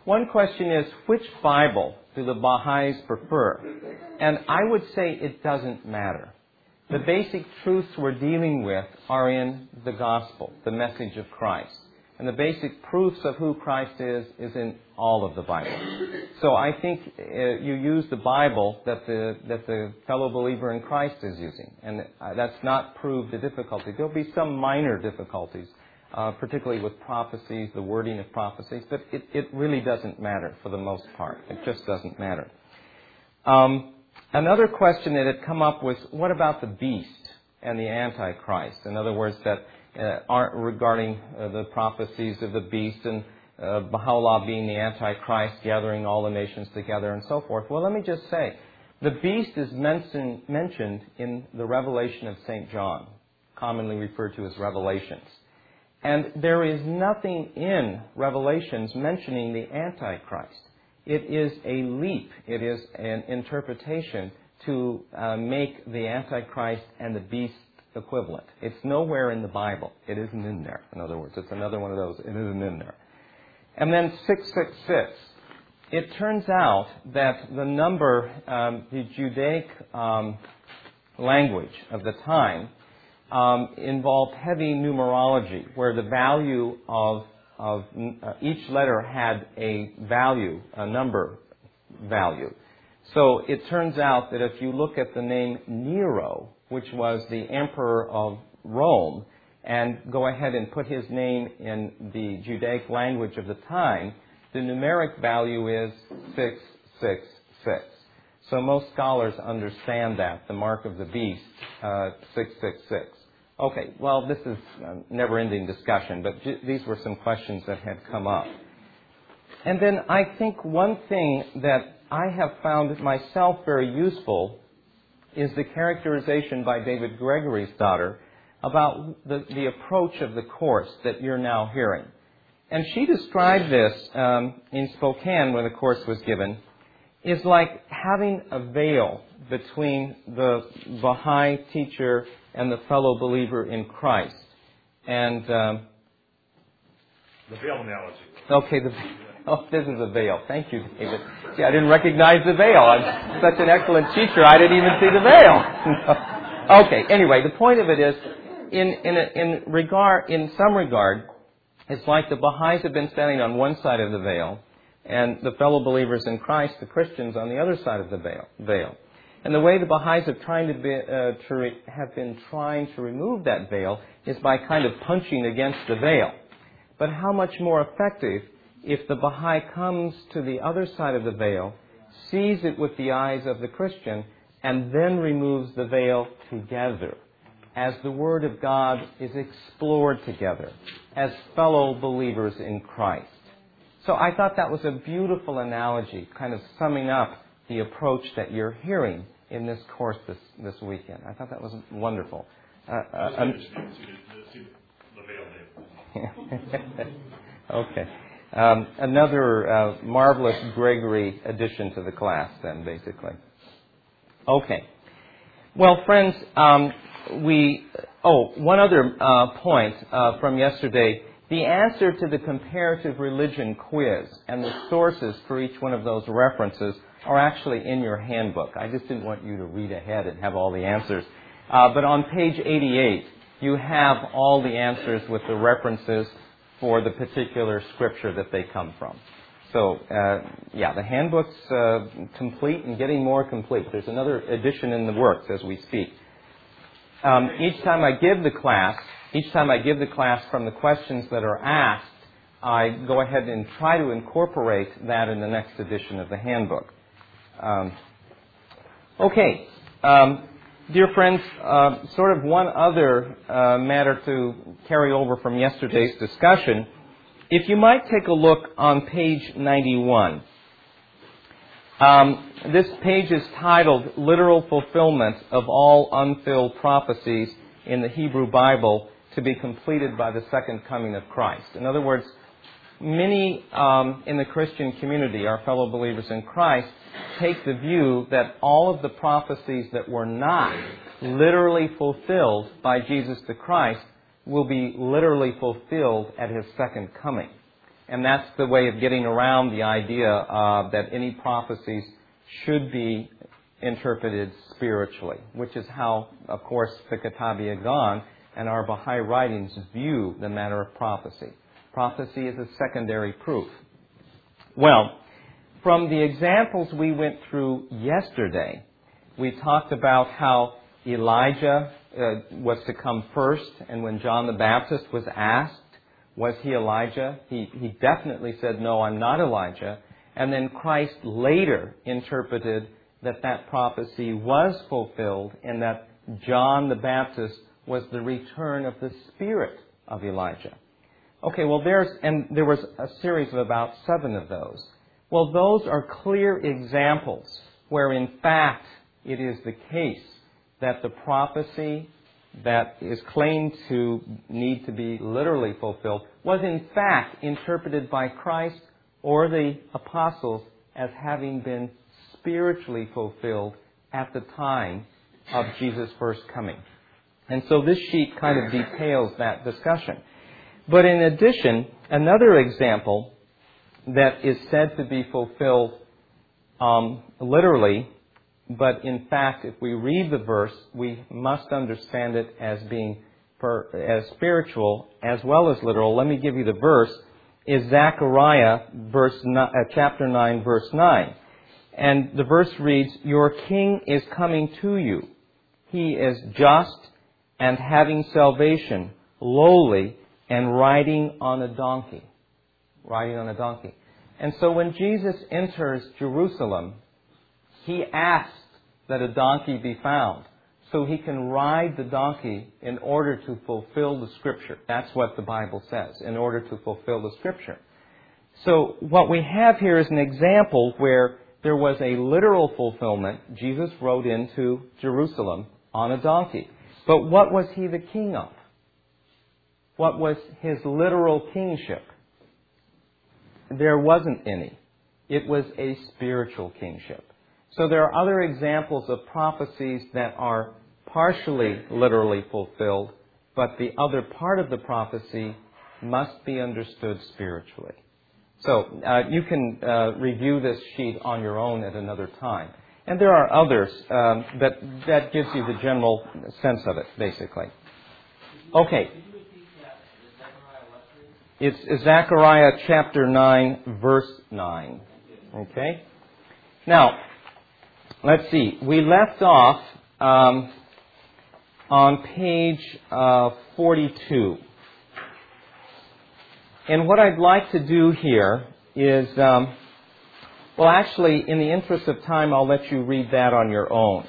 One question is, which Bible do the Baha'is prefer? And I would say it doesn't matter. The basic truths we're dealing with are in the gospel, the message of Christ. And the basic proofs of who Christ is in all of the Bible. So I think you use the Bible that the fellow believer in Christ is using. And that's not proved a difficulty. There'll be some minor difficulties, particularly with prophecies, the wording of prophecies, but it really doesn't matter for the most part. It just doesn't matter. Another question that had come up was, what about the beast and the Antichrist? In other words, that aren't regarding the prophecies of the beast and Baha'u'llah being the Antichrist, gathering all the nations together and so forth. Well, let me just say, the beast is mentioned in the Revelation of St. John, commonly referred to as Revelations. And there is nothing in Revelations mentioning the Antichrist. It is a leap. It is an interpretation to make the Antichrist and the beast equivalent. It's nowhere in the Bible. It isn't in there. In other words, it's another one of those. It isn't in there. And then 666. It turns out that the number, the Judaic language of the time, involved heavy numerology, where the value of each letter had a value, a number value. So it turns out that if you look at the name Nero, which was the emperor of Rome, and go ahead and put his name in the Judaic language of the time, the numeric value is 666. So most scholars understand that, the mark of the beast, 666. Okay, well, this is a never-ending discussion, but these were some questions that had come up. And then I think one thing that I have found myself very useful is the characterization by David Gregory's daughter about the approach of the course that you're now hearing. And she described this in Spokane when the course was given, is like having a veil between the Baha'i teacher and the fellow believer in Christ. And the veil analogy. Okay, this is a veil. Thank you, David. See, I didn't recognize the veil. I'm such an excellent teacher, I didn't even see the veil. Okay, anyway, the point of it is, in some regard, it's like the Baha'is have been standing on one side of the veil, and the fellow believers in Christ, the Christians, on the other side of the veil. And the way the Baha'is have been trying to remove that veil is by kind of punching against the veil. But how much more effective if the Baha'i comes to the other side of the veil, sees it with the eyes of the Christian, and then removes the veil together, as the Word of God is explored together, as fellow believers in Christ. So I thought that was a beautiful analogy, kind of summing up the approach that you're hearing in this course this weekend. I thought that was wonderful. Okay. Another marvelous Gregory addition to the class then, basically. Okay. Well, friends, one other point from yesterday. The answer to the comparative religion quiz and the sources for each one of those references are actually in your handbook. I just didn't want you to read ahead and have all the answers. But on page 88, you have all the answers with the references for the particular scripture that they come from. So, the handbook's complete and getting more complete. There's another edition in the works as we speak. Each time I give the class from the questions that are asked, I go ahead and try to incorporate that in the next edition of the handbook. Dear friends, sort of one other matter to carry over from yesterday's discussion. If you might take a look on page 91. This page is titled Literal Fulfillment of All Unfilled Prophecies in the Hebrew Bible to be Completed by the Second Coming of Christ. In other words, many in the Christian community, our fellow believers in Christ, take the view that all of the prophecies that were not literally fulfilled by Jesus the Christ will be literally fulfilled at His second coming. And that's the way of getting around the idea that any prophecies should be interpreted spiritually, which is how, of course, the Kitab Yagan and our Baha'i writings view the matter of prophecy. Prophecy is a secondary proof. Well, from the examples we went through yesterday, we talked about how Elijah was to come first, and when John the Baptist was asked, was he Elijah? He definitely said, no, I'm not Elijah. And then Christ later interpreted that prophecy was fulfilled and that John the Baptist was the return of the spirit of Elijah. Okay, well, there was a series of about 7 of those. Well, those are clear examples where, in fact, it is the case that the prophecy that is claimed to need to be literally fulfilled was, in fact, interpreted by Christ or the apostles as having been spiritually fulfilled at the time of Jesus' first coming. And so this sheet kind of details that discussion. But in addition, another example that is said to be fulfilled literally, but in fact, if we read the verse, we must understand it as being as spiritual as well as literal. Let me give you the verse. Is Zechariah chapter 9, verse 9. And the verse reads, "Your king is coming to you. He is just and having salvation, lowly, and riding on a donkey." Riding on a donkey. And so when Jesus enters Jerusalem, he asks that a donkey be found so he can ride the donkey in order to fulfill the Scripture. That's what the Bible says, in order to fulfill the Scripture. So what we have here is an example where there was a literal fulfillment. Jesus rode into Jerusalem on a donkey. But what was he the king of? What was his literal kingship? There wasn't any. It was a spiritual kingship. So there are other examples of prophecies that are partially literally fulfilled, but the other part of the prophecy must be understood spiritually. So you can review this sheet on your own at another time. And there are others, that gives you the general sense of it, basically. Okay. It's Zechariah chapter 9, verse 9. Okay? Now, let's see. We left off on page 42. And what I'd like to do here is, well, actually, in the interest of time, I'll let you read that on your own.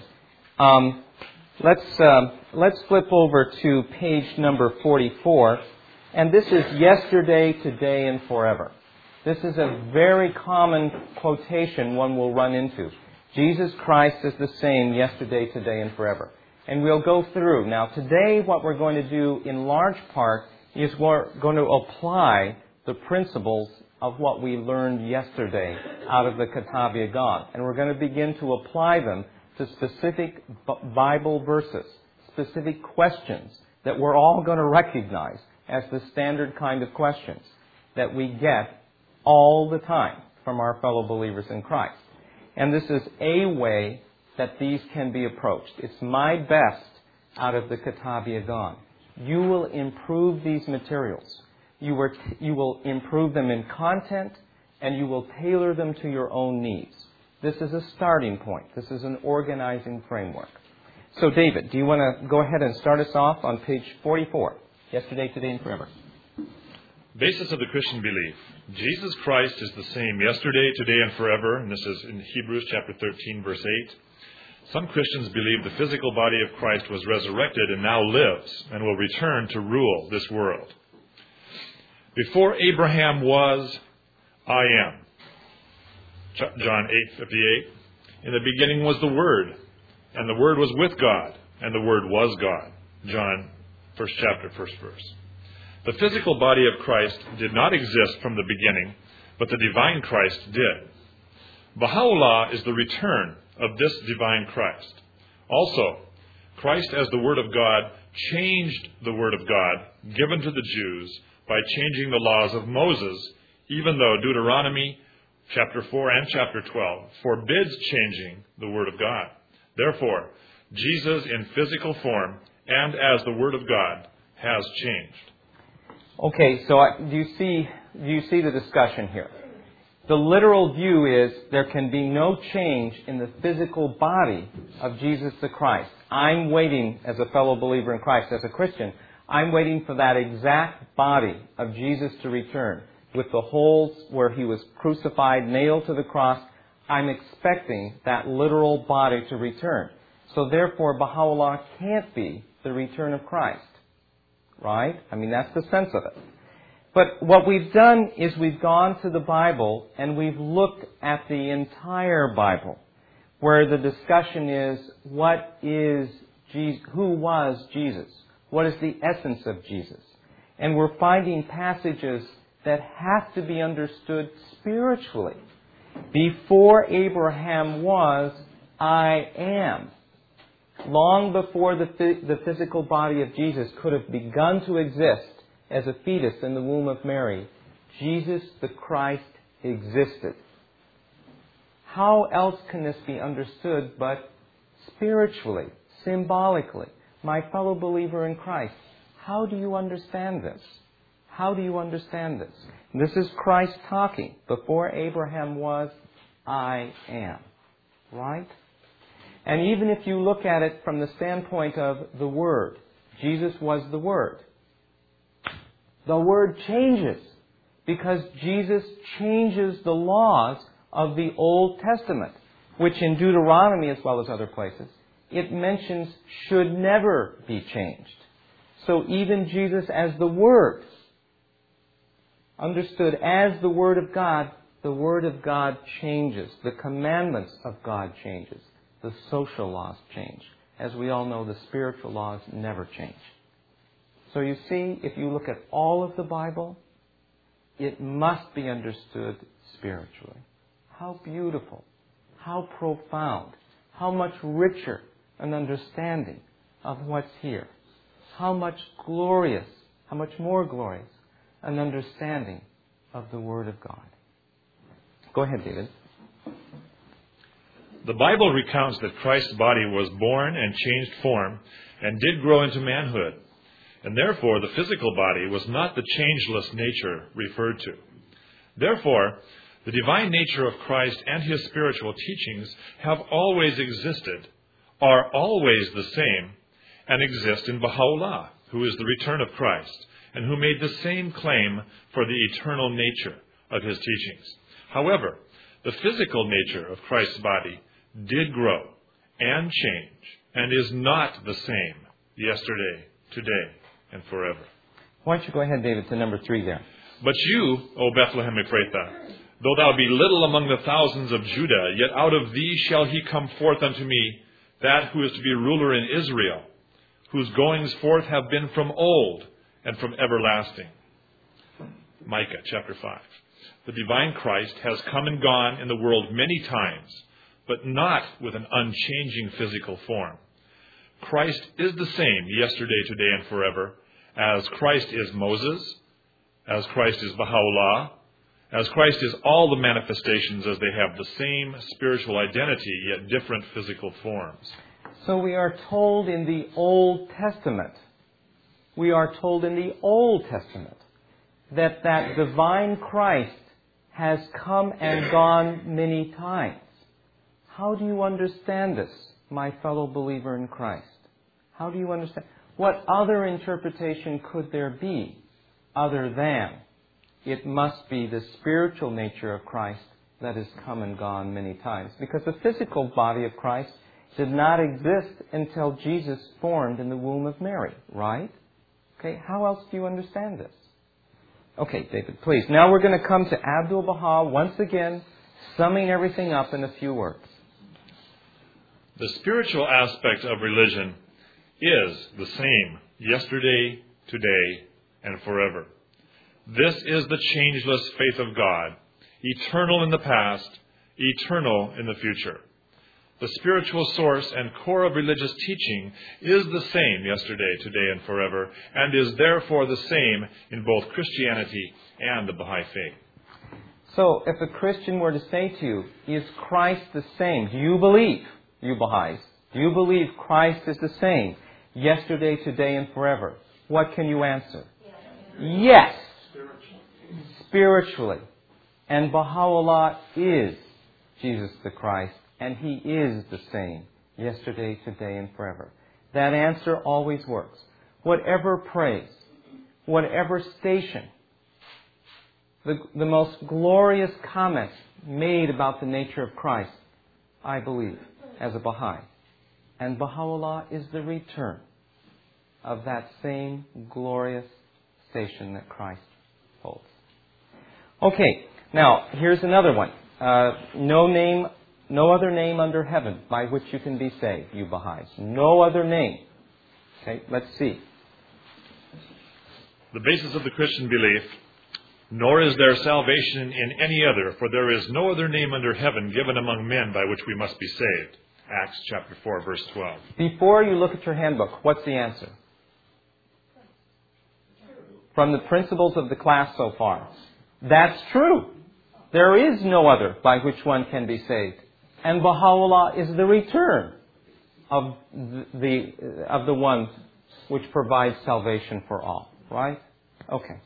Let's flip over to page number 44. And this is yesterday, today, and forever. This is a very common quotation one will run into. Jesus Christ is the same yesterday, today, and forever. And we'll go through. Now, today what we're going to do in large part is we're going to apply the principles of what we learned yesterday out of the Kitab Yagan. And we're going to begin to apply them to specific Bible verses, specific questions that we're all going to recognize as the standard kind of questions that we get all the time from our fellow believers in Christ. And this is a way that these can be approached. It's my best out of the Kitab Yagan. You will improve these materials. You will improve them in content, and you will tailor them to your own needs. This is a starting point. This is an organizing framework. So, David, do you want to go ahead and start us off on page 44? Yesterday, today, and forever. Basis of the Christian belief. Jesus Christ is the same yesterday, today, and forever. And this is in Hebrews chapter 13, verse 8. Some Christians believe the physical body of Christ was resurrected and now lives and will return to rule this world. Before Abraham was, I am. John 8:58. In the beginning was the Word, and the Word was with God, and the Word was God. John, first chapter, first verse. The physical body of Christ did not exist from the beginning, but the divine Christ did. Baha'u'llah is the return of this divine Christ. Also, Christ as the Word of God changed the Word of God given to the Jews by changing the laws of Moses even though Deuteronomy chapter 4 and chapter 12 forbids changing the Word of God. Therefore, Jesus in physical form and as the Word of God has changed. Okay, so do you see the discussion here? The literal view is there can be no change in the physical body of Jesus the Christ. I'm waiting, as a fellow believer in Christ, as a Christian, I'm waiting for that exact body of Jesus to return with the holes where He was crucified, nailed to the cross. I'm expecting that literal body to return. So therefore, Baha'u'llah can't be the return of Christ. Right? I mean, that's the sense of it. But what we've done is we've gone to the Bible and we've looked at the entire Bible, where the discussion is, what is Jesus? Who was Jesus? What is the essence of Jesus? And we're finding passages that have to be understood spiritually. Before Abraham was, I am. Long before the physical body of Jesus could have begun to exist as a fetus in the womb of Mary, Jesus the Christ existed. How else can this be understood but spiritually, symbolically? My fellow believer in Christ, how do you understand this? How do you understand this? This is Christ talking. Before Abraham was, I am. Right? And even if you look at it from the standpoint of the Word, Jesus was the Word. The Word changes because Jesus changes the laws of the Old Testament, which in Deuteronomy as well as other places, it mentions should never be changed. So even Jesus as the Word, understood as the Word of God changes. The commandments of God changes. The social laws change. As we all know, the spiritual laws never change. So you see, if you look at all of the Bible, it must be understood spiritually. How beautiful, how profound, how much richer an understanding of what's here. How much more glorious an understanding of the Word of God. Go ahead, David. The Bible recounts that Christ's body was born and changed form and did grow into manhood, and therefore the physical body was not the changeless nature referred to. Therefore, the divine nature of Christ and His spiritual teachings have always existed, are always the same, and exist in Baha'u'llah, who is the return of Christ, and who made the same claim for the eternal nature of His teachings. However, the physical nature of Christ's body did grow and change and is not the same yesterday, today, and forever. Why don't you go ahead, David, to number 3 there. But you, O Bethlehem Ephrathah, though thou be little among the thousands of Judah, yet out of thee shall he come forth unto me, that who is to be ruler in Israel, whose goings forth have been from old and from everlasting. Micah chapter 5. The divine Christ has come and gone in the world many times, but not with an unchanging physical form. Christ is the same yesterday, today, and forever, as Christ is Moses, as Christ is Baha'u'llah, as Christ is all the manifestations, as they have the same spiritual identity, yet different physical forms. So we are told in the Old Testament, that divine Christ has come and gone many times. How do you understand this, my fellow believer in Christ? How do you understand? What other interpretation could there be other than it must be the spiritual nature of Christ that has come and gone many times? Because the physical body of Christ did not exist until Jesus formed in the womb of Mary, right? Okay, how else do you understand this? Okay, David, please. Now we're going to come to Abdu'l-Baha once again, summing everything up in a few words. The spiritual aspect of religion is the same yesterday, today, and forever. This is the changeless faith of God, eternal in the past, eternal in the future. The spiritual source and core of religious teaching is the same yesterday, today, and forever, and is therefore the same in both Christianity and the Baha'i faith. So, if a Christian were to say to you, is Christ the same? Do you believe, you Baha'is, do you believe Christ is the same yesterday, today, and forever? What can you answer? Yes. Spiritually. And Baha'u'llah is Jesus the Christ, and He is the same yesterday, today, and forever. That answer always works. Whatever praise, whatever station, the most glorious comments made about the nature of Christ, I believe, as a Baha'i. And Baha'u'llah is the return of that same glorious station that Christ holds. Okay, now, here's another one. No other name under heaven by which you can be saved, you Baha'is. No other name. Okay, let's see. The basis of the Christian belief, nor is there salvation in any other, for there is no other name under heaven given among men by which we must be saved. Acts chapter 4, verse 12. Before you look at your handbook, what's the answer? From the principles of the class so far. That's true. There is no other by which one can be saved. And Baha'u'llah is the return of the one which provides salvation for all. Right? Okay.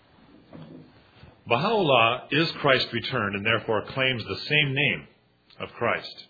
Baha'u'llah is Christ's return and therefore claims the same name of Christ.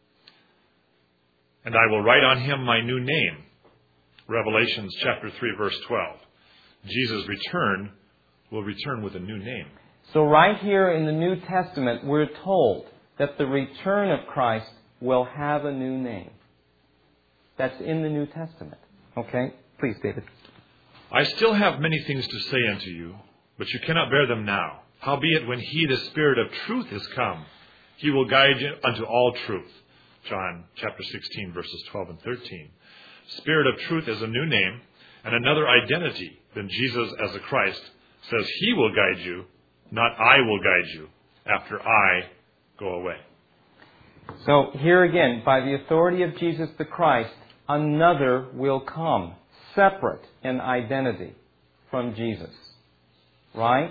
And I will write on him my new name. Revelations chapter 3, verse 12. Jesus' return will return with a new name. So right here in the New Testament, we're told that the return of Christ will have a new name. That's in the New Testament. Okay? Please, David. I still have many things to say unto you, but you cannot bear them now. Howbeit, when He, the Spirit of truth, is come, He will guide you unto all truth. John chapter 16, verses 12 and 13. Spirit of truth is a new name and another identity than Jesus as the Christ says He will guide you, not I will guide you, after I go away. So here again, by the authority of Jesus the Christ, another will come, separate in identity from Jesus. Right?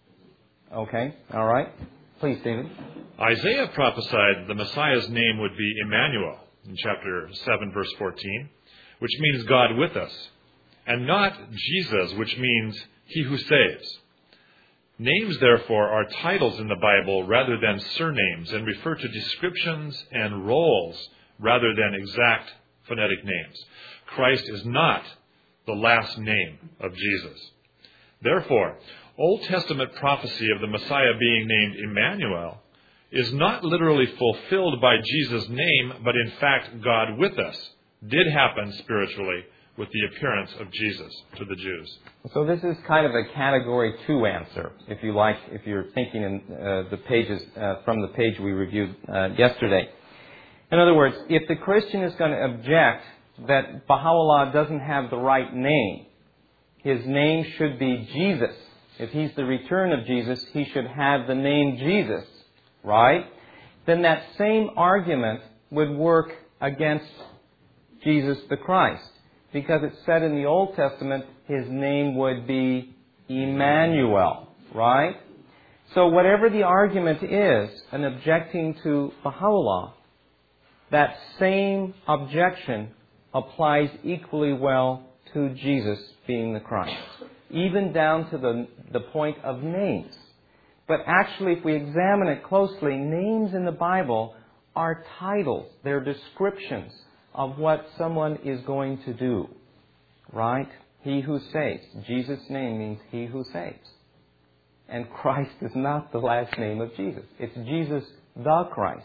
Okay. All right. Please, David. Isaiah prophesied the Messiah's name would be Emmanuel in chapter 7, verse 14, which means God with us, and not Jesus, which means He who saves. Names, therefore, are titles in the Bible rather than surnames and refer to descriptions and roles rather than exact phonetic names. Christ is not the last name of Jesus. Therefore, Old Testament prophecy of the Messiah being named Emmanuel is not literally fulfilled by Jesus' name, but in fact God with us did happen spiritually with the appearance of Jesus to the Jews. So this is kind of a category 2 answer, if you like, if you're thinking in the pages from the page we reviewed yesterday. In other words, if the Christian is going to object that Baha'u'llah doesn't have the right name, his name should be Jesus. If he's the return of Jesus, he should have the name Jesus, right? Then that same argument would work against Jesus the Christ. Because it said in the Old Testament, his name would be Emmanuel, right? So whatever the argument is, in objecting to Baha'u'llah, that same objection applies equally well to Jesus being the Christ, even down to the point of names. But actually, if we examine it closely, names in the Bible are titles. They're descriptions of what someone is going to do. Right? He who saves. Jesus' name means He who saves. And Christ is not the last name of Jesus. It's Jesus the Christ.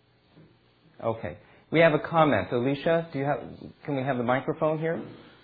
Okay. We have a comment. Alicia, can we have the microphone here?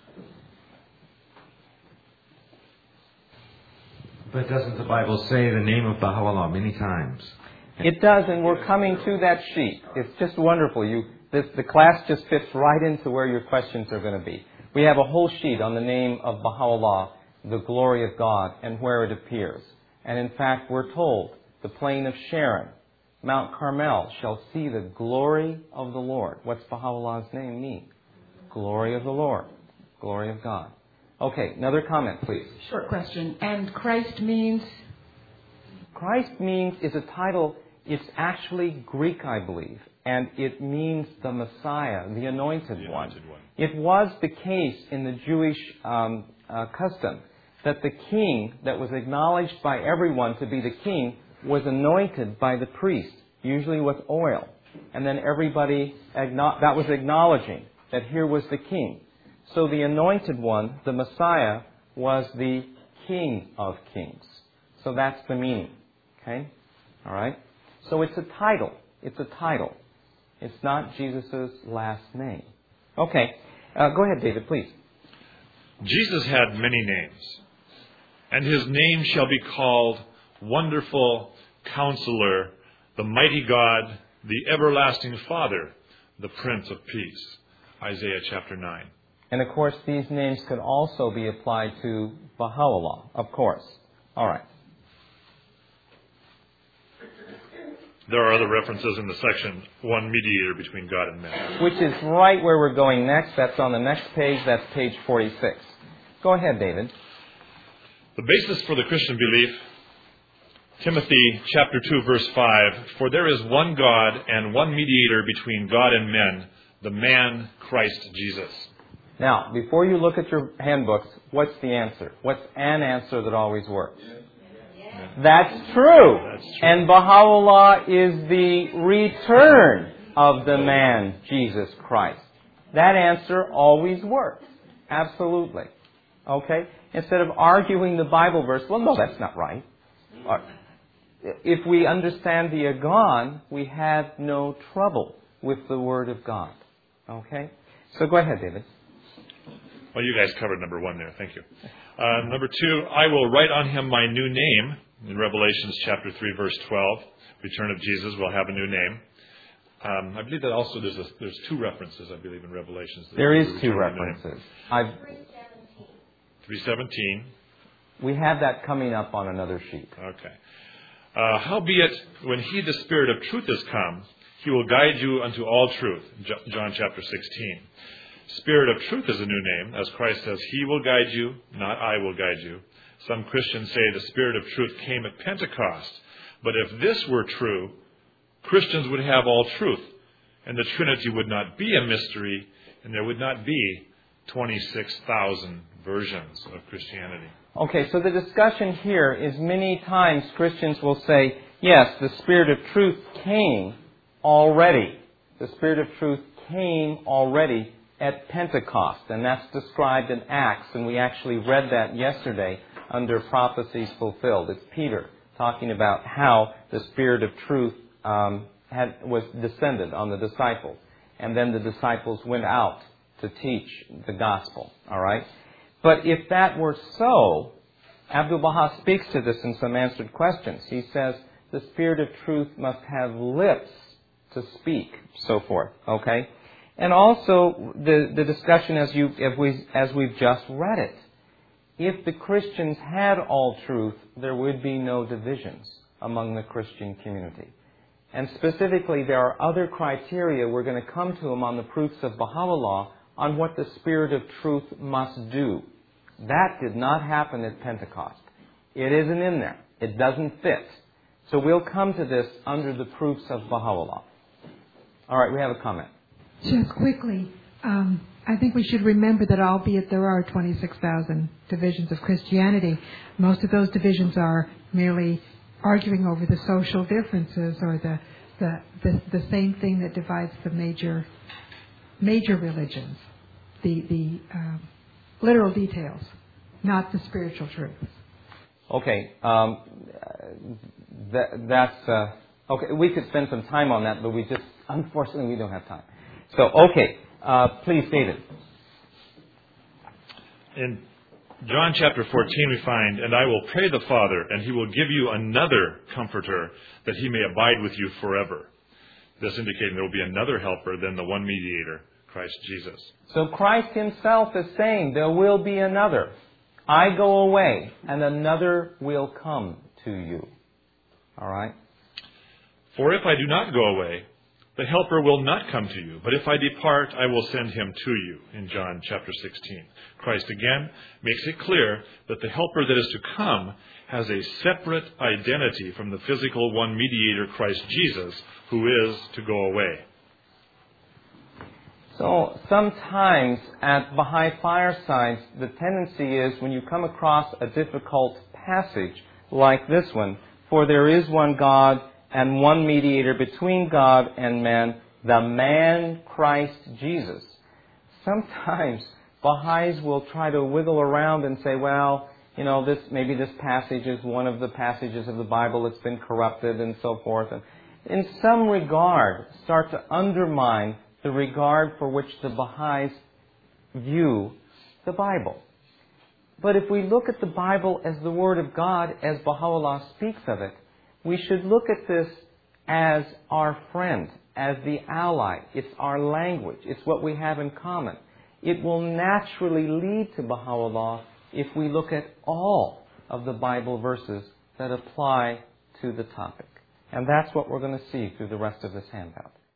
But doesn't the Bible say the name of Baha'u'llah many times? It does, and we're coming to that sheet. It's just wonderful. The class just fits right into where your questions are going to be. We have a whole sheet on the name of Baha'u'llah, the glory of God, and where it appears. And in fact, we're told, the plain of Sharon, Mount Carmel, shall see the glory of the Lord. What's Baha'u'llah's name mean? Glory of the Lord. Glory of God. Okay, another comment, please. Short question. And Christ means? Christ is a title, it's actually Greek, I believe, and it means the Messiah, the Anointed One. It was the case in the Jewish custom that the king that was acknowledged by everyone to be the king was anointed by the priest, usually with oil. And then everybody, that was acknowledging that here was the king. So the Anointed One, the Messiah, was the King of Kings. So that's the meaning. Okay? All right? So it's a title. It's a title. It's not Jesus' last name. Okay. Go ahead, David, please. Jesus had many names, and his name shall be called Wonderful Counselor, the Mighty God, the Everlasting Father, the Prince of Peace. Isaiah chapter 9. And of course, these names could also be applied to Baha'u'llah, of course. All right. There are other references in the section, one mediator between God and man. Which is right where we're going next. That's on the next page. That's page 46. Go ahead, David. The basis for the Christian belief, Timothy chapter 2, verse 5, for there is one God and one mediator between God and men, the man Christ Jesus. Now, before you look at your handbooks, what's the answer? What's an answer that always works? That's true. That's true. And Baha'u'llah is the return of the man, Jesus Christ. That answer always works. Absolutely. Okay? Instead of arguing the Bible verse, well, no, that's not right. If we understand the Agon, we have no trouble with the Word of God. Okay? So go ahead, David. Well, you guys covered number 1 there. Thank you. Number 2, I will write on him my new name. In Revelations chapter 3, verse 12, return of Jesus will have a new name. I believe that also there's 2 references, I believe, in Revelations. There is 2 references. 3:17. We have that coming up on another sheet. Okay. Howbeit, when he, the Spirit of truth, is come, he will guide you unto all truth. John chapter 16. Spirit of truth is a new name. As Christ says, he will guide you, not I will guide you. Some Christians say the Spirit of truth came at Pentecost. But if this were true, Christians would have all truth, and the Trinity would not be a mystery, and there would not be 26,000 versions of Christianity. Okay, so the discussion here is many times Christians will say, yes, the Spirit of truth came already. The Spirit of truth came already at Pentecost, and that's described in Acts, and we actually read that yesterday under Prophecies Fulfilled. It's Peter talking about how the Spirit of truth was descended on the disciples, and then the disciples went out to teach the gospel. All right? But if that were so, Abdu'l-Baha speaks to this in some answered questions. He says the Spirit of truth must have lips to speak, so forth. Okay? And also the discussion as we've just read it. If the Christians had all truth, there would be no divisions among the Christian community. And specifically, there are other criteria. We're going to come to them on the proofs of Baha'u'llah on what the Spirit of truth must do. That did not happen at Pentecost. It isn't in there. It doesn't fit. So we'll come to this under the proofs of Baha'u'llah. All right, we have a comment. Just quickly, I think we should remember that albeit there are 26,000 divisions of Christianity, most of those divisions are merely arguing over the social differences or the same thing that divides the major religions, the literal details, not the spiritual truths. Okay, that's okay. We could spend some time on that, but unfortunately we don't have time. So, okay, please, David. In John chapter 14 we find, and I will pray the Father, and he will give you another comforter, that he may abide with you forever. This indicating there will be another helper than the one mediator, Christ Jesus. So Christ himself is saying there will be another. I go away, and another will come to you. All right? For if I do not go away, The Helper will not come to you, but if I depart, I will send him to you, in John chapter 16. Christ again makes it clear that the Helper that is to come has a separate identity from the physical one mediator, Christ Jesus, who is to go away. So sometimes at Baha'i firesides, the tendency is when you come across a difficult passage like this one, for there is one God and one mediator between God and man, the man Christ Jesus. Sometimes Baha'is will try to wiggle around and say, well, maybe this passage is one of the passages of the Bible that's been corrupted and so forth. And in some regard, start to undermine the regard for which the Baha'is view the Bible. But if we look at the Bible as the Word of God, as Baha'u'llah speaks of it, we should look at this as our friend, as the ally. It's our language. It's what we have in common. It will naturally lead to Baha'u'llah if we look at all of the Bible verses that apply to the topic. And that's what we're going to see through the rest of this handout.